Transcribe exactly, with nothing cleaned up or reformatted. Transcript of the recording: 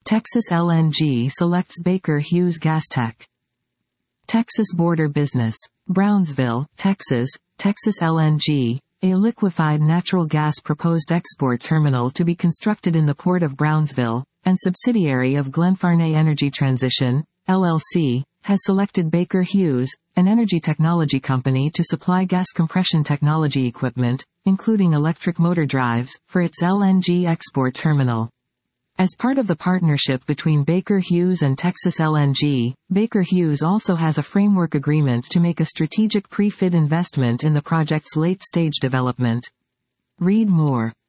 Texas L N G selects Baker Hughes GasTech. Texas Border Business. Brownsville, Texas, Texas L N G, a liquefied natural gas proposed export terminal to be constructed in the port of Brownsville, and subsidiary of Glenfarne Energy Transition, L L C, has selected Baker Hughes, an energy technology company to supply gas compression technology equipment, including electric motor drives, for its L N G export terminal. As part of the partnership between Baker Hughes and Texas L N G, Baker Hughes also has a framework agreement to make a strategic pre-FID investment in the project's late-stage development. Read more.